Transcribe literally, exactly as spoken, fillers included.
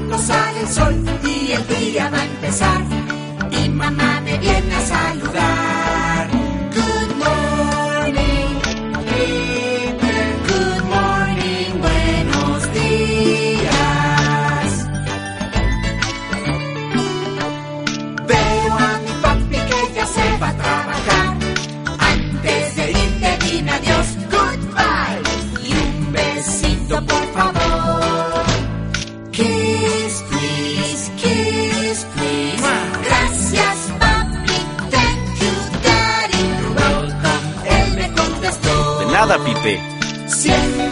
cuando sale el sol y el día va a empezar. Y mamá me viene a saludar. Good morning, Peter. Good morning, buenos días. Veo a mi papi que ya se va a trabajar. Antes de irte dime adiós, goodbye. Y un besito por favor. Kiss, please, kiss, please. Gracias, papi, thank you, daddy. You're welcome, él me contestó. De nada, Pipe. Siempre